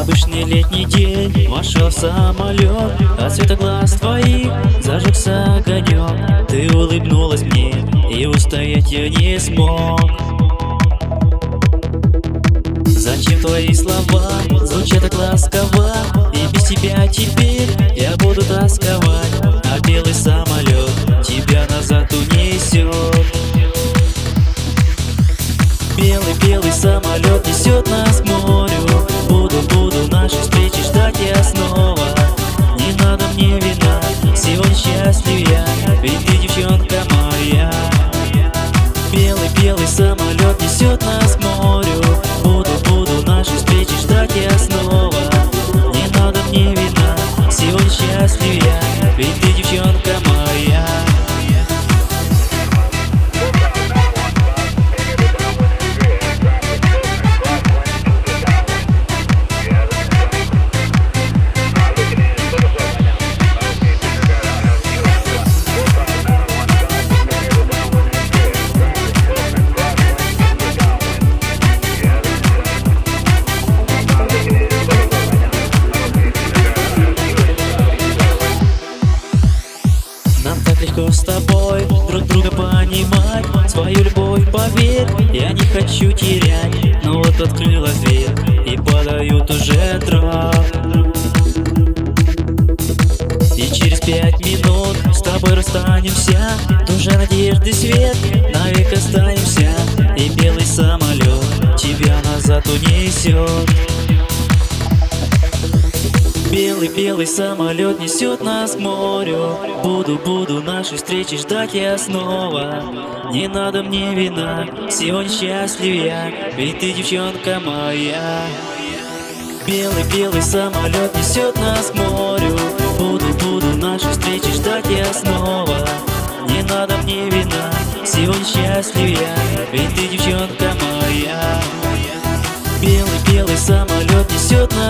Обычный летний день, вошел в самолет, от цвета глаз твоих зажегся огонек. Ты улыбнулась мне, и устоять я не смог. Зачем твои слова звучат так ласково? И без тебя теперь я буду тосковать. А белый самолет тебя назад унесет. Белый самолет несет нас к морю. Буду нашей встречи ждать я снова. Не надо мне вина, сегодня счастлив я, ведь ты девчонка моя. Белый самолет несет нас к морю. Буду нашей встречи ждать я снова. Не надо мне вина, сегодня счастлив я, ведь ты девчонка моя. Легко с тобой друг друга понимать. Свою любовь, поверь, я не хочу терять. Но вот открыла дверь и подают уже трап. И через 5 минут с тобой расстанемся. Тоже надежды свет, навек останемся. И белый самолет тебя назад унесет. Белый самолет несет нас к морю. Буду нашей встречи ждать я снова. Не надо мне вина, сегодня счастлив я, ведь ты девчонка моя. Белый самолет несет нас к морю. Буду нашей встречи ждать я снова. Не надо мне вина, сегодня счастлив я, ведь ты девчонка моя. Белый самолет несет нас